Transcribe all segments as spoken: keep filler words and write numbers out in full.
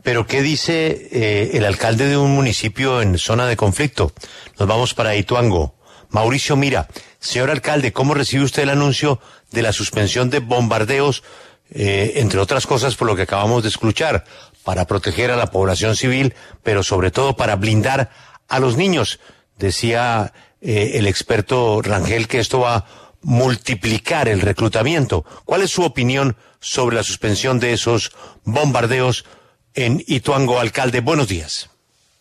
Pero ¿qué dice eh, el alcalde de un municipio en zona de conflicto? Nos vamos para Ituango. Mauricio Mira. Señor alcalde, ¿cómo recibe usted el anuncio de la suspensión de bombardeos, eh, entre otras cosas por lo que acabamos de escuchar, para proteger a la población civil, pero sobre todo para blindar a los niños? Decía eh, el experto Rangel que esto va a multiplicar el reclutamiento. ¿Cuál es su opinión sobre la suspensión de esos bombardeos en Ituango, alcalde? Buenos días.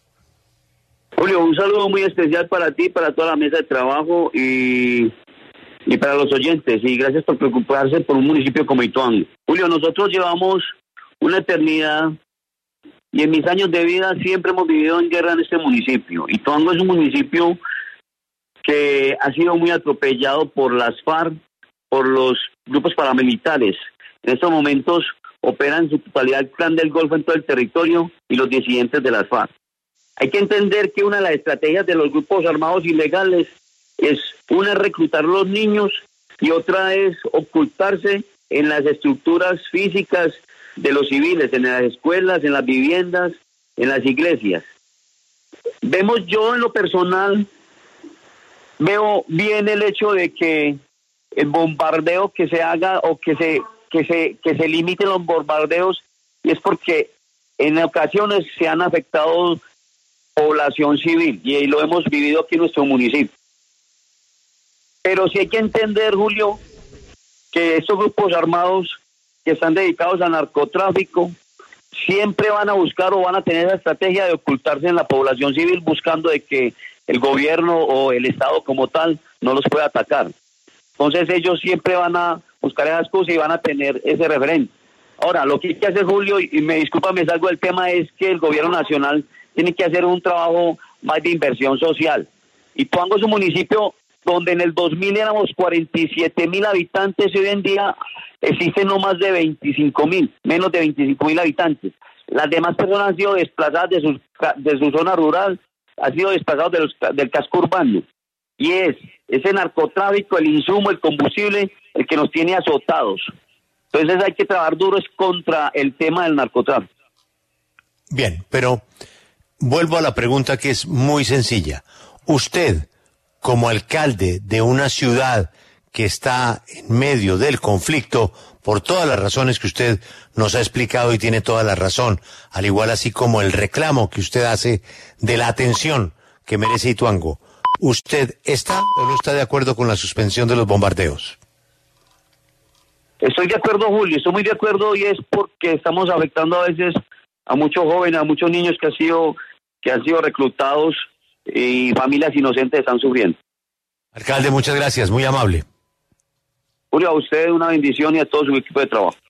Julio, un saludo muy especial para ti, para toda la mesa de trabajo y, y para los oyentes. Y gracias por preocuparse por un municipio como Ituango. Julio, nosotros llevamos una eternidad y en mis años de vida siempre hemos vivido en guerra en este municipio. Ituango es un municipio que ha sido muy atropellado por las FARC, por los grupos paramilitares. En estos momentos operan en su totalidad el Clan del Golfo en todo el territorio y los disidentes de las FARC. Hay que entender que una de las estrategias de los grupos armados ilegales es, una es reclutar a los niños y otra es ocultarse en las estructuras físicas de los civiles, en las escuelas, en las viviendas, en las iglesias. Vemos, yo en lo personal, veo bien el hecho de que el bombardeo que se haga o que se, que se, que se limiten los bombardeos, y es porque en ocasiones se han afectado población civil, y lo hemos vivido aquí en nuestro municipio. Pero sí hay que entender, Julio, que estos grupos armados que están dedicados al narcotráfico siempre van a buscar o van a tener la estrategia de ocultarse en la población civil, buscando de que el gobierno o el Estado como tal no los pueda atacar. Entonces ellos siempre van a buscar esas cosas y van a tener ese referente. Ahora, lo que hay que hacer, Julio, y me disculpa, me salgo del tema, es que el gobierno nacional tiene que hacer un trabajo más de inversión social. Ituango es un municipio donde en el dos mil éramos cuarenta y siete mil habitantes y hoy en día existen no más de veinticinco mil, menos de veinticinco mil habitantes. Las demás personas han sido desplazadas de su, de su zona rural, han sido desplazados de los, del casco urbano. Y es ese narcotráfico, el insumo, el combustible, el que nos tiene azotados. Entonces hay que trabajar duro es contra el tema del narcotráfico. Bien, pero vuelvo a la pregunta que es muy sencilla. Usted, como alcalde de una ciudad que está en medio del conflicto, por todas las razones que usted nos ha explicado y tiene toda la razón, al igual así como el reclamo que usted hace de la atención que merece Ituango, ¿usted está o no está de acuerdo con la suspensión de los bombardeos? Estoy de acuerdo, Julio, estoy muy de acuerdo, y es porque estamos afectando a veces a muchos jóvenes, a muchos niños que han sido, que han sido reclutados y familias inocentes están sufriendo. Alcalde, muchas gracias, muy amable. Julio, a usted una bendición y a todo su equipo de trabajo.